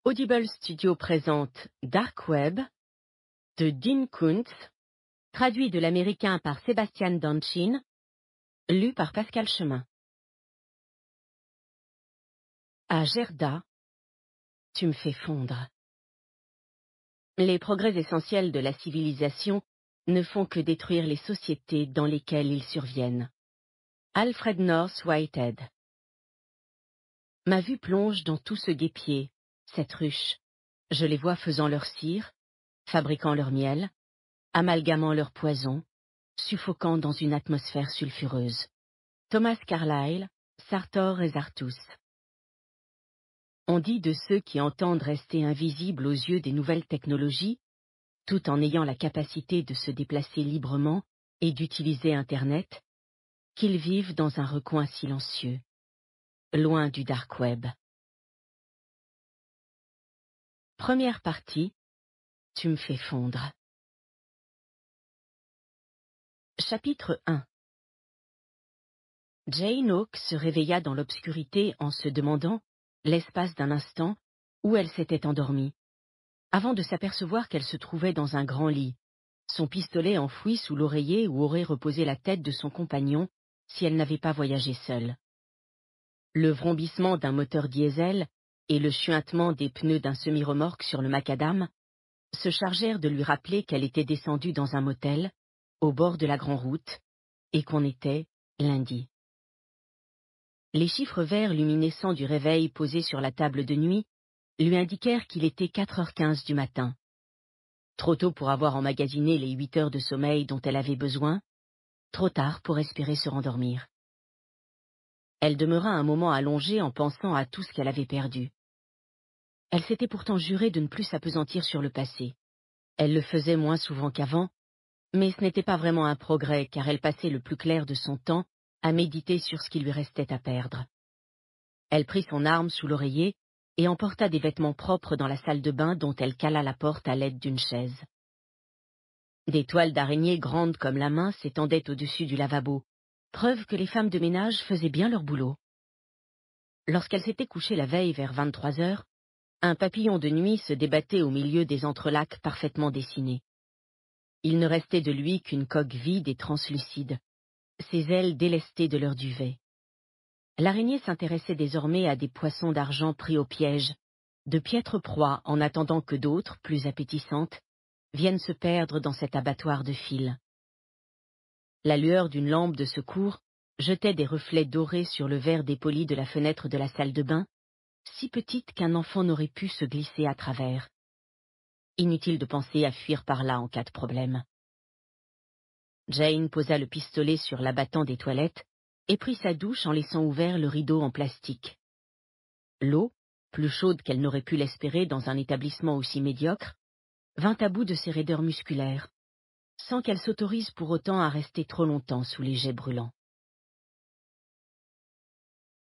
Audible Studio présente Dark Web de Dean Koontz, traduit de l'américain par Sébastien Danchin, lu par Pascal Chemin. À Gerda, tu me fais fondre. Les progrès essentiels de la civilisation ne font que détruire les sociétés dans lesquelles ils surviennent. Alfred North Whitehead. Ma vue plonge dans tout ce guêpier, cette ruche. Je les vois faisant leur cire, fabriquant leur miel, amalgamant leur poison, suffoquant dans une atmosphère sulfureuse. Thomas Carlyle, Sartor et Zartus. On dit de ceux qui entendent rester invisibles aux yeux des nouvelles technologies, tout en ayant la capacité de se déplacer librement et d'utiliser Internet, qu'ils vivent dans un recoin silencieux, loin du dark web. Première partie, tu me fais fondre. Chapitre 1. Jane Hawke se réveilla dans l'obscurité en se demandant, l'espace d'un instant, où elle s'était endormie, avant de s'apercevoir qu'elle se trouvait dans un grand lit, son pistolet enfoui sous l'oreiller où aurait reposé la tête de son compagnon si elle n'avait pas voyagé seule. Le vrombissement d'un moteur diesel et le chuintement des pneus d'un semi-remorque sur le macadam se chargèrent de lui rappeler qu'elle était descendue dans un motel, au bord de la grande route, et qu'on était lundi. Les chiffres verts luminescents du réveil posés sur la table de nuit lui indiquèrent qu'il était 4h15 du matin. Trop tôt pour avoir emmagasiné les 8 heures de sommeil dont elle avait besoin, trop tard pour espérer se rendormir. Elle demeura un moment allongée en pensant à tout ce qu'elle avait perdu. Elle s'était pourtant juré de ne plus s'appesantir sur le passé. Elle le faisait moins souvent qu'avant, mais ce n'était pas vraiment un progrès car elle passait le plus clair de son temps à méditer sur ce qui lui restait à perdre. Elle prit son arme sous l'oreiller et emporta des vêtements propres dans la salle de bain dont elle cala la porte à l'aide d'une chaise. Des toiles d'araignée grandes comme la main s'étendaient au-dessus du lavabo, preuve que les femmes de ménage faisaient bien leur boulot. Lorsqu'elle s'était couchée la veille vers 23 heures, un papillon de nuit se débattait au milieu des entrelacs parfaitement dessinés. Il ne restait de lui qu'une coque vide et translucide, ses ailes délestées de leur duvet. L'araignée s'intéressait désormais à des poissons d'argent pris au piège, de piètres proies en attendant que d'autres, plus appétissantes, viennent se perdre dans cet abattoir de fils. La lueur d'une lampe de secours jetait des reflets dorés sur le verre dépoli de la fenêtre de la salle de bain, si petite qu'un enfant n'aurait pu se glisser à travers. Inutile de penser à fuir par là en cas de problème. Jane posa le pistolet sur l'abattant des toilettes et prit sa douche en laissant ouvert le rideau en plastique. L'eau, plus chaude qu'elle n'aurait pu l'espérer dans un établissement aussi médiocre, vint à bout de ses raideurs musculaires, sans qu'elle s'autorise pour autant à rester trop longtemps sous les jets brûlants.